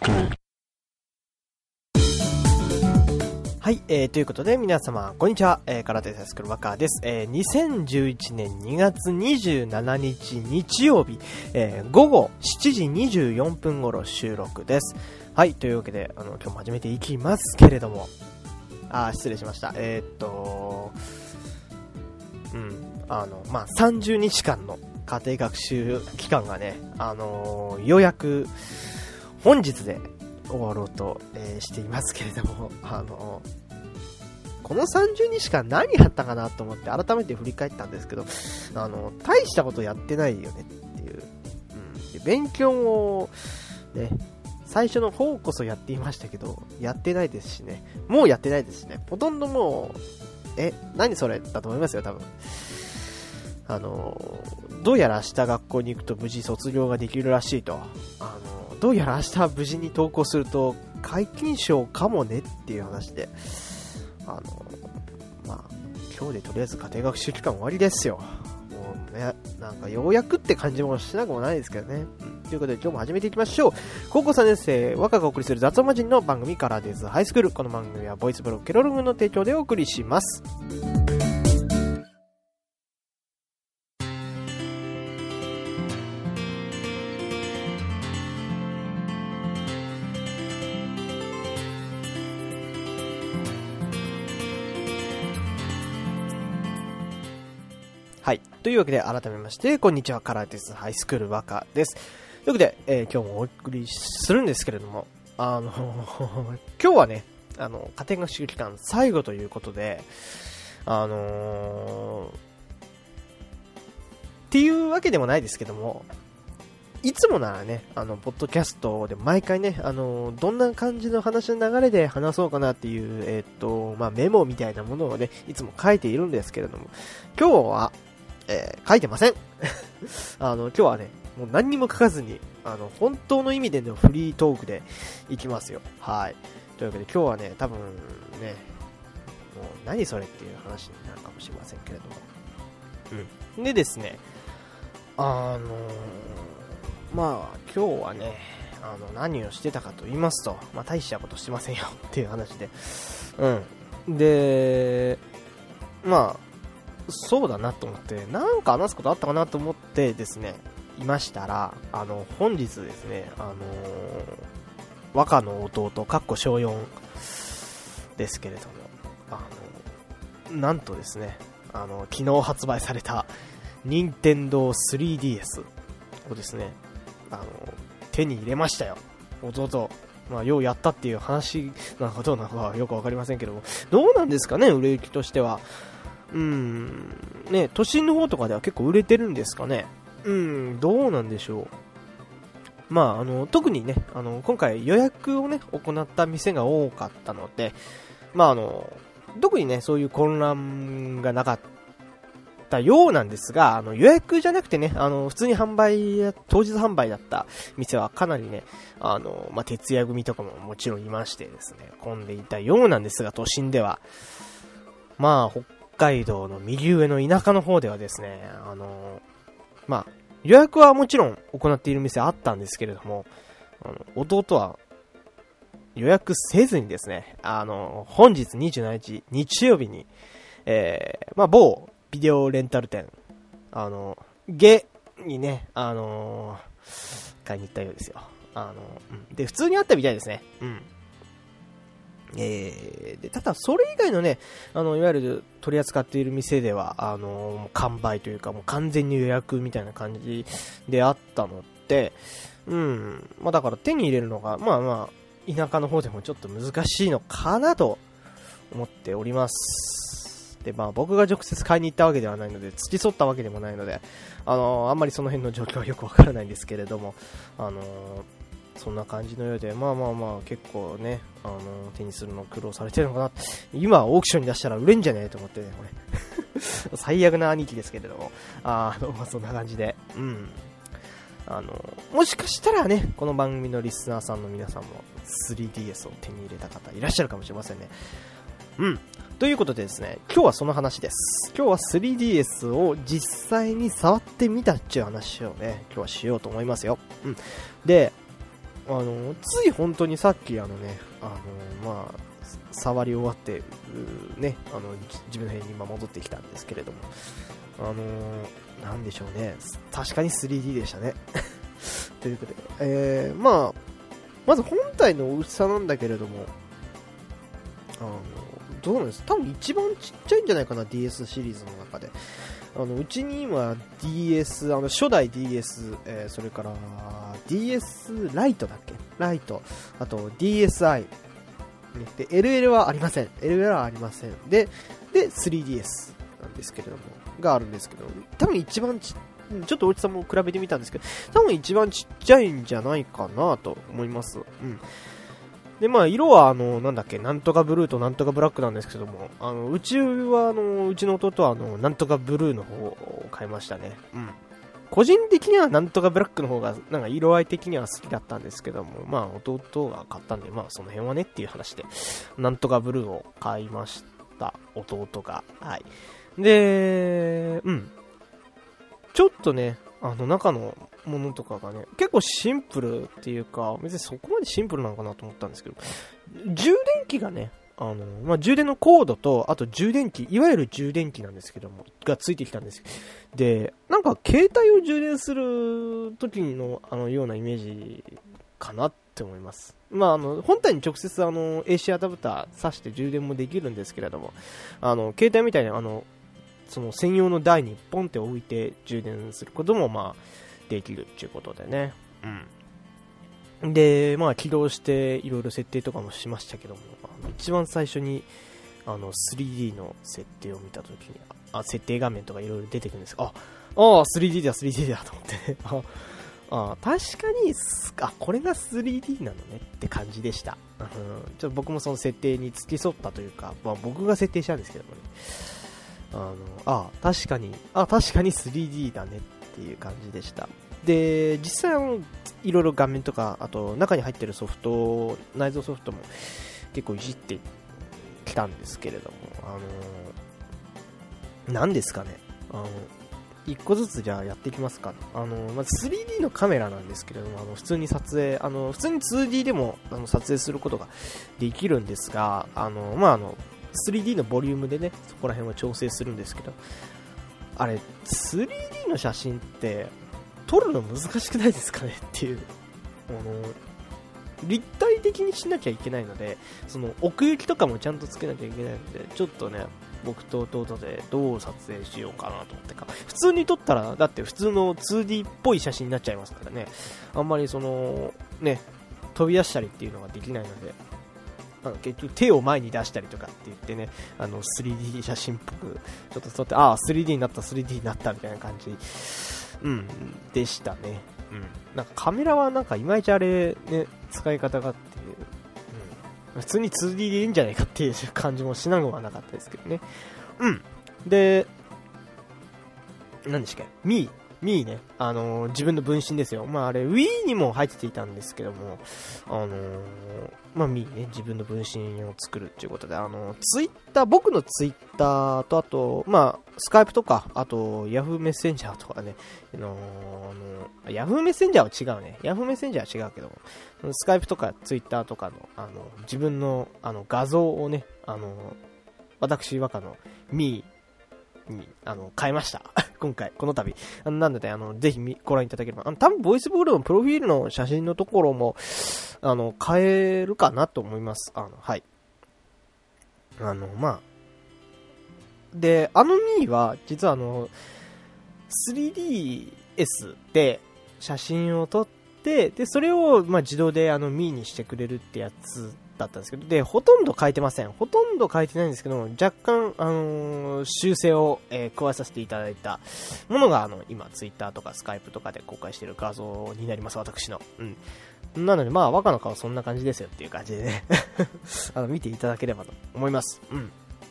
はい、ということで皆様こんにちは、空手サイスクールワカーです。2011年2月27日日曜日、午後7時24分頃収録です。はい、というわけで今日も始めていきますけれども、失礼しました。30日間の家庭学習期間がね、ようやく本日で終わろうと、していますけれども、この30日間何やったかなと思って改めて振り返ったんですけど、大したことやってないよねっていう、勉強をね、最初の方こそやっていましたけど、やってないですしね、もうやってないですしね、ほとんどもう、何それだと思いますよ、多分。どうやら明日学校に行くと無事卒業ができるらしいと。どうやら明日無事に登校すると皆勤賞かもねっていう話で、今日でとりあえず家庭学習期間終わりですよ。もうね、なんかようやくって感じもしなくもないですけどね。ということで今日も始めていきましょう。高校3年生、若がお送りする雑音魔人の番組カラーデイズハイスクール。この番組はボイスブログケロログの提供でお送りします。はい。というわけで改めまして、こんにちは、カラーテスハイスクールワカです。というわけで、今日もお送りするんですけれども、今日はね、家庭学習期間最後ということで、っていうわけでもないですけども、いつもならね、ポッドキャストで毎回ね、どんな感じの話の流れで話そうかなっていう、メモみたいなものをね、いつも書いているんですけれども、今日は、書いてません。今日はね、もう何にも書かずに、本当の意味でのフリートークでいきますよ。はい。というわけで今日はね、多分ね、もう何それっていう話になるかもしれませんけれども。でですね、今日はね、何をしてたかと言いますと、大したことしてませんよっていう話で。で、そうだなと思って、なんか話すことあったかなと思ってですね、いましたら、本日ですね、和歌の弟、小4ですけれども、なんとですね、昨日発売された、任天堂 3DS をですね、手に入れましたよ、弟。ようやったっていう話なのかどうなのかよくわかりませんけども、どうなんですかね、売れ行きとしては。ね、都心の方とかでは結構売れてるんですかね。どうなんでしょう。特にね、今回予約をね、行った店が多かったので、特にね、そういう混乱がなかったようなんですが、予約じゃなくてね、普通に当日販売だった店はかなりね、徹夜組とかももちろんいましてですね、混んでいたようなんですが、都心では。北海道の右上の田舎の方ではですね、予約はもちろん行っている店あったんですけれども、弟は予約せずにですね、本日27日日曜日に、某ビデオレンタル店、ゲにね、買いに行ったようですよ。で、普通にあったみたいですね。で、ただそれ以外のね、いわゆる取り扱っている店では、完売というか、もう完全に予約みたいな感じであったので、だから手に入れるのが、田舎の方でもちょっと難しいのかなと思っております。で、僕が直接買いに行ったわけではないので、付き添ったわけでもないので、あんまりその辺の状況はよくわからないんですけれども、そんな感じのようで、結構ね、手にするの苦労されてるのかな。今オークションに出したら売れんじゃねえと思ってね、これ。最悪な兄貴ですけれども。そんな感じで。もしかしたらね、この番組のリスナーさんの皆さんも 3DS を手に入れた方いらっしゃるかもしれませんね。ということでですね、今日はその話です。今日は 3DS を実際に触ってみたっていう話をね、今日はしようと思いますよ。で、 つい本当にさっき触り終わって、ね、自分の部屋に今戻ってきたんですけれども、なんでしょうね、確かに 3D でしたね。ということで、まず本体の大きさなんだけれども、どうなんです？多分一番ちっちゃいんじゃないかな、DS シリーズの中で。うちに今 DS、初代 DS、それから DS ライトだっけ？ライト、あと DSi、で LL はありません。LL はありません。で 3DS なんですけれども、があるんですけど、多分一番ちょっと大きさも比べてみたんですけど、多分一番ちっちゃいんじゃないかなと思います。うん。で、色はなんだっけ、なんとかブルーとなんとかブラックなんですけども、うちはうちの弟はなんとかブルーの方を買いましたね。うん。個人的にはなんとかブラックの方が、なんか色合い的には好きだったんですけども、弟が買ったんで、その辺はねっていう話で、なんとかブルーを買いました。弟が。はい。で、ちょっとね、中のものとかがね、結構シンプルっていうか、別にそこまでシンプルなのかなと思ったんですけど、充電器がね、充電のコードと、あと充電器、いわゆる充電器なんですけども、がついてきたんですよ。で、なんか携帯を充電する時のようなイメージかなって思います。本体に直接AC アダプター挿して充電もできるんですけれども、携帯みたいにその専用の台にポンって置いて充電することもできるっていうことでね。うん。で、起動していろいろ設定とかもしましたけども、一番最初に3D の設定を見たときに、設定画面とかいろいろ出てくるんですが、3D だ 3D だと思って、確かにこれが 3D なのねって感じでした。ちょっと僕もその設定に付き添ったというか、僕が設定したんですけどもね。確かに 3D だねっていう感じでした。で、実際いろいろ画面とか、あと中に入ってるソフト、内蔵ソフトも結構いじってきたんですけれども、何ですかね、一個ずつじゃあやっていきますか。まず 3D のカメラなんですけれども、普通に撮影、普通に 2D でも撮影することができるんですが、3D のボリュームでね、そこら辺は調整するんですけど、あれ 3D の写真って撮るの難しくないですかねっていう、立体的にしなきゃいけないので、その奥行きとかもちゃんとつけなきゃいけないので、ちょっとね、僕と弟でどう撮影しようかなと思ってか、普通に撮ったらだって普通の 2D っぽい写真になっちゃいますからね、あんまり飛び出したりっていうのができないので、結局手を前に出したりとかって言ってね、3D 写真っぽくちょっと撮って、3D になったみたいな感じ、でしたね。なんかカメラはなんかいまいちあれね、使い方がっていう、普通に 2D でいいんじゃないかっていう感じもしなくはなかったですけどね。で、何でしたっけ、ミーね、自分の分身ですよ。あれ Wii にも入っていたんですけども、ミーね、自分の分身を作るっていうことで、僕のツイッターと、あとスカイプとか、あとヤフーメッセンジャーとかね、ヤフーメッセンジャーは違うね。ヤフーメッセンジャーは違うけど、スカイプとかツイッターとかの自分の画像をね、私若のミーに変えました今回この度なのでぜひご覧いただければ、多分ボイスボールのプロフィールの写真のところも変えるかなと思います。はいでミーは実は3DS で写真を撮って、でそれを自動でミーにしてくれるってやつだったんですけど、でほとんど変えてません。ほとんど変えてないんですけども、若干修正を、加えさせていただいたものが今ツイッターとかスカイプとかで公開している画像になります、私の。なので若の顔そんな感じですよっていう感じでね見ていただければと思います。もう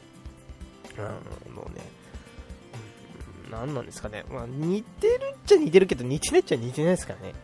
ね、なんなんですかね、似てるっちゃ似てるけど似てないっちゃ似てないですからね。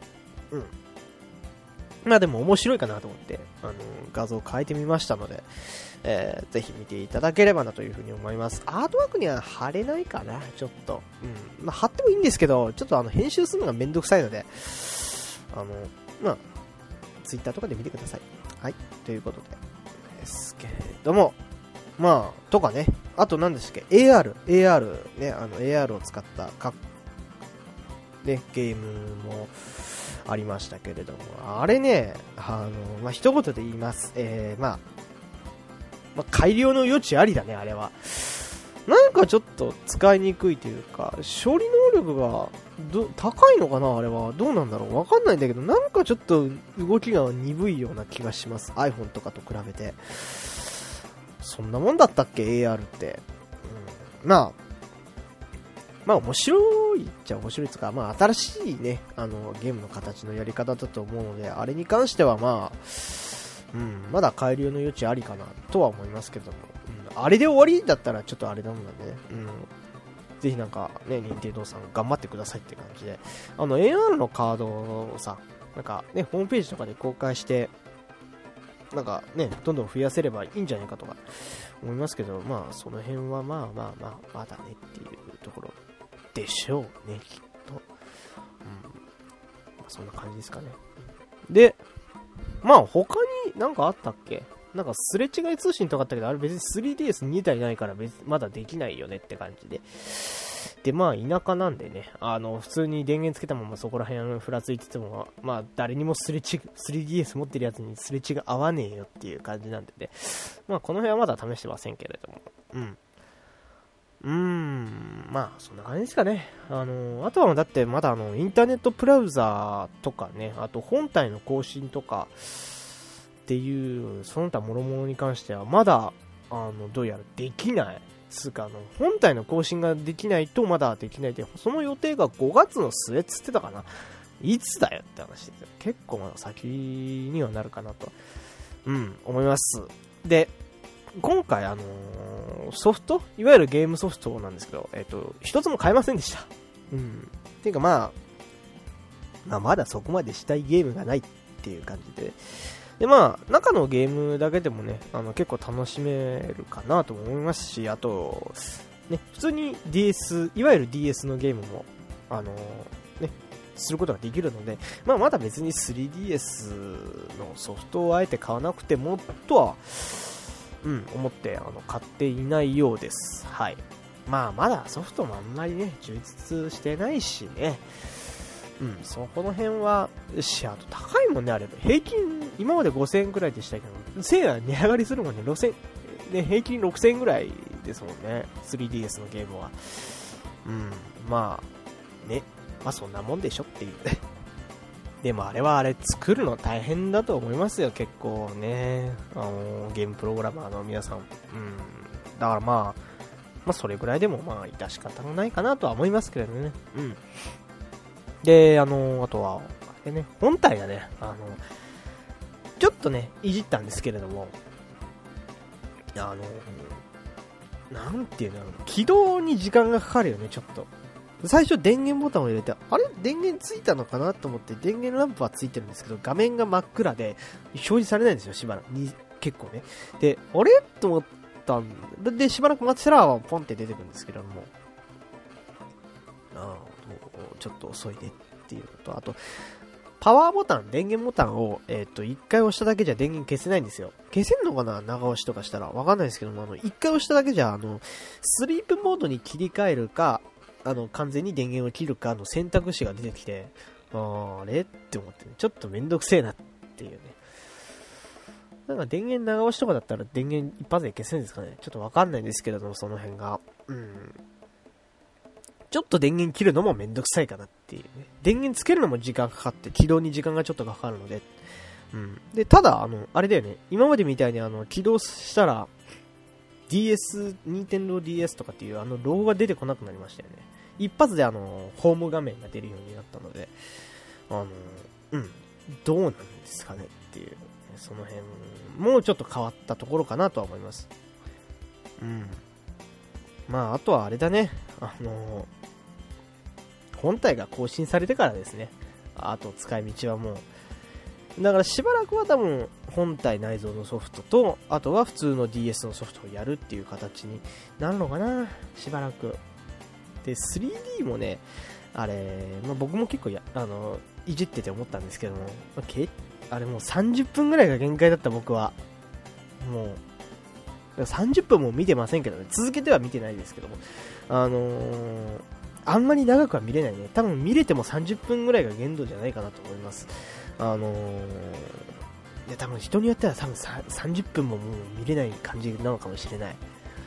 でも面白いかなと思って画像を変えてみましたので、ぜひ見ていただければなというふうに思います。アートワークには貼れないかな、ちょっと。貼ってもいいんですけど、ちょっと編集するのがめんどくさいので、 Twitter とかで見てください。はい。ということですけれども、まあ、とかね、あと何でしたっけ、AR ね、AR を使ったね、ゲームもありましたけれども、あれね、まあ、一言で言います。まあ、改良の余地ありだね、あれは。なんかちょっと使いにくいというか、処理能力が高いのかな、あれは。どうなんだろう、わかんないんだけど、なんかちょっと動きが鈍いような気がします。iPhone とかと比べて。そんなもんだったっけ AR って、まあ面白いっちゃ面白いですか、まあ新しいねゲームの形のやり方だと思うので、あれに関してはまあまだ改良の余地ありかなとは思いますけども、あれで終わりだったらちょっとあれなんだね。ぜひなんかね、任天堂さん頑張ってくださいって感じで、AR のカードをさ、なんかね、ホームページとかで公開してなんかね、どんどん増やせればいいんじゃないかとか思いますけど、まあその辺はまあまだねっていうところでしょうね、きっと。まあ、そんな感じですかね。で、まあ他になんかあったっけ？なんかすれ違い通信とかあったけど、あれ別に 3DS2 台ないからまだできないよねって感じで。で、まあ田舎なんでね、普通に電源つけたままそこら辺ふらついてても、まあ誰にも3DS 持ってるやつにすれ違い合わねえよっていう感じなんでね。まあこの辺はまだ試してませんけれども。まあそんな感じですかね。あとはだってまだインターネットブラウザーとかね、あと本体の更新とかっていう、その他諸々に関してはまだ、どうやらできない。つうか本体の更新ができないとまだできないで、その予定が5月の末っつってたかな。いつだよって話ですよ。結構まだ先にはなるかなと、思います。で、今回ソフト、いわゆるゲームソフトなんですけど、一つも買えませんでした。ていうかまあまだそこまでしたいゲームがないっていう感じで。でまあ中のゲームだけでもね結構楽しめるかなと思いますし、あとね普通に DS いわゆる DS のゲームもねすることができるので、まあまだ別に 3DS のソフトをあえて買わなくてもとは思って買っていないようです。はい。まあまだソフトもあんまりね充実してないしね。そこの辺はあと高いもんね、あれ平均今まで5000円くらいでしたけど、1000円は値上がりするもんね。平均6000円くらいですもんね、 3DS のゲームは。まあね、まあそんなもんでしょっていうでもあれ作るの大変だと思いますよ、結構ね。ゲームプログラマーの皆さん。だからまあそれぐらいでもまあ致し方がないかなとは思いますけれどね。で、あとは、本体がね、ちょっとね、いじったんですけれども、なんていうの、起動に時間がかかるよね、ちょっと。最初電源ボタンを入れて、あれ電源ついたのかなと思って電源ランプはついてるんですけど、画面が真っ暗で表示されないんですよ、しばらく。結構ね。で、あれと思ったんで、しばらく待ってたら、ポンって出てくるんですけれども、ちょっと遅いねっていうのと、あとパワーボタン、電源ボタンを1回押しただけじゃ電源消せないんですよ。消せんのかな、長押しとかしたらわかんないですけども、1回押しただけじゃスリープモードに切り替えるか完全に電源を切るかの選択肢が出てきて、あれって思って、ね、ちょっとめんどくせえなっていうね。なんか電源長押しとかだったら電源一発で消せるんですかね、ちょっとわかんないんですけれども、その辺がちょっと電源切るのもめんどくさいかなっていうね。電源つけるのも時間かかって、起動に時間がちょっとかかるので。で、ただ、あれだよね。今までみたいに起動したら、任天堂 DS とかっていうロゴが出てこなくなりましたよね。一発でホーム画面が出るようになったので、どうなんですかねっていう、その辺、もうちょっと変わったところかなとは思います。まあ、あとはあれだね。本体が更新されてからですね。あと使い道はもう。だからしばらくは多分本体内蔵のソフトと、あとは普通の DS のソフトをやるっていう形になるのかな。しばらく。で、3D もね、あれ、僕も結構いじってて思ったんですけども、あれもう30分ぐらいが限界だった僕は。もう、30分も見てませんけどね、続けては見てないですけども、あんまり長くは見れないね。多分見れても30分ぐらいが限度じゃないかなと思います。で多分人によっては多分30分ももう見れない感じなのかもしれない。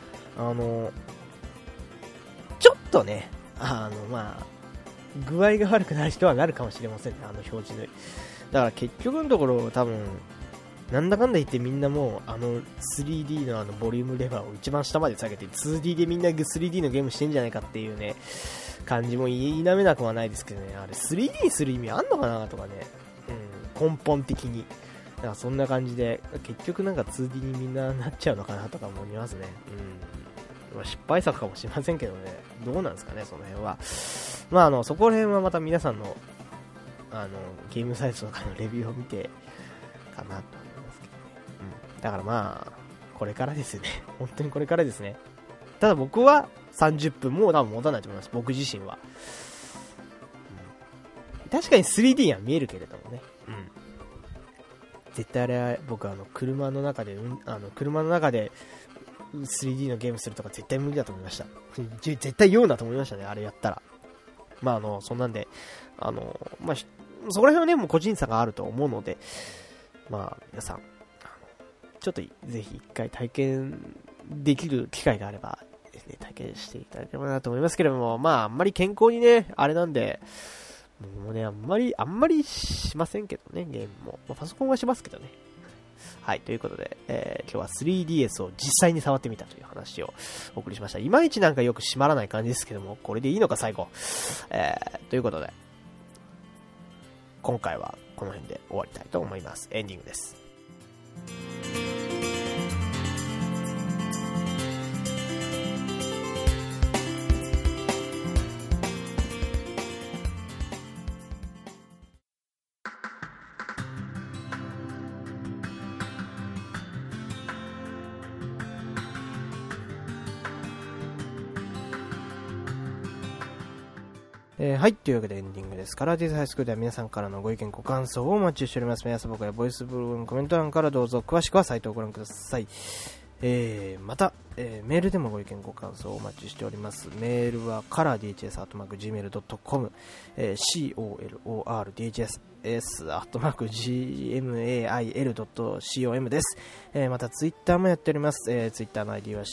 ちょっとね、まあ、具合が悪くなる人はなるかもしれませんね、表示の。だから結局のところ多分、なんだかんだ言ってみんなもう3D のボリュームレバーを一番下まで下げて 2D でみんな 3D のゲームしてんじゃないかっていうね、感じも否めなくはないですけどね、あれ 3D にする意味あんのかなとかね、根本的に。だからそんな感じで、結局なんか 2D にみんななっちゃうのかなとか思いますね。まあ、失敗作かもしれませんけどね、どうなんですかね、その辺は。まあそこら辺はまた皆さんの、ゲームサイトとかのレビューを見て、かなと思いますけどね。だからまあ、これからですね。本当にこれからですね。ただ僕は30分も多分持たないと思います、僕自身は。確かに 3D には見えるけれどもね。絶対あれは僕車の中で、3D のゲームするとか絶対無理だと思いました。絶対酔うなと思いましたね、あれやったら。まあそんなんで、まあ、そこら辺はね、もう個人差があると思うので、まあ皆さん、ちょっとぜひ一回体験できる機会があれば、ね、体験していただければなと思いますけれども、まああんまり健康にね、あれなんで、もうね、あんまりしませんけどね、ゲームも。まあ、パソコンはしますけどね。はい、ということで、今日は 3DS を実際に触ってみたという話をお送りしました。いまいちなんかよく締まらない感じですけども、これでいいのか最後。ということで、今回はこの辺で終わりたいと思います。エンディングです。はい。というわけでエンディングです。カラーディーズハイスクールでは皆さんからのご意見、ご感想をお待ちしております。皆さん僕やボイスブログのコメント欄からどうぞ。詳しくはサイトをご覧ください。また、メールでもご意見、ご感想をお待ちしております。メールは colordhs@gmail.com、colordhs@gmail.com です。またツイッターもやっております。ツイッターの ID は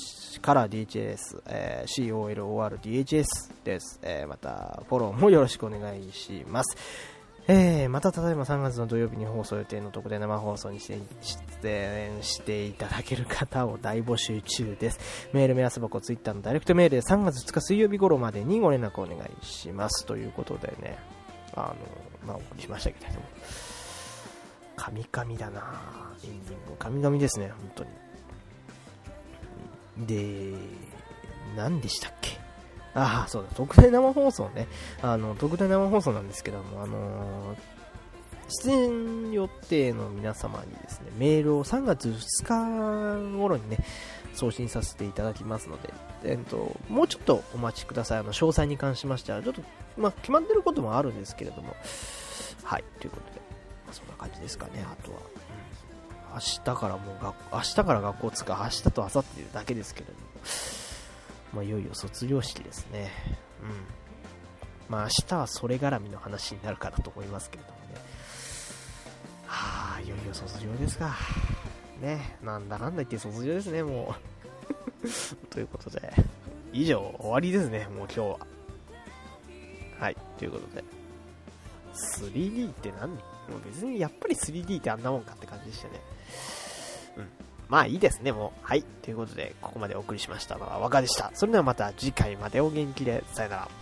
colordhs、colordhs です。またフォローもよろしくお願いします。また例えば3月の土曜日に放送予定の特で生放送に出演していただける方を大募集中です。メール目安箱ツイッターのダイレクトメールで3月2日水曜日頃までにご連絡お願いしますということでね、まあお送りしましたけれども、神々だなエンディング神々ですね、本当に。で、何でしたっけ。そうだ、特大生放送ね。特大生放送なんですけども、出演予定の皆様にですね、メールを3月2日頃にね、送信させていただきますので、もうちょっとお待ちください。詳細に関しましては、ちょっと、決まってることもあるんですけれども、はい、ということで、そんな感じですかね、あとは。明日から学校つか、明日と明後日だけですけれども、いよいよ卒業式ですね。明日はそれ絡みの話になるかなと思いますけれどもね。いよいよ卒業ですか。ね、なんだかんだ言って卒業ですね、もう。ということで、以上、終わりですね、もう今日は。はい、ということで。3D って何？もう別にやっぱり 3D ってあんなもんかって感じでしたね。まあいいですね、もう。はい。ということで、ここまでお送りしましたのは若でした。それではまた次回までお元気で。さよなら。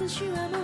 寿司は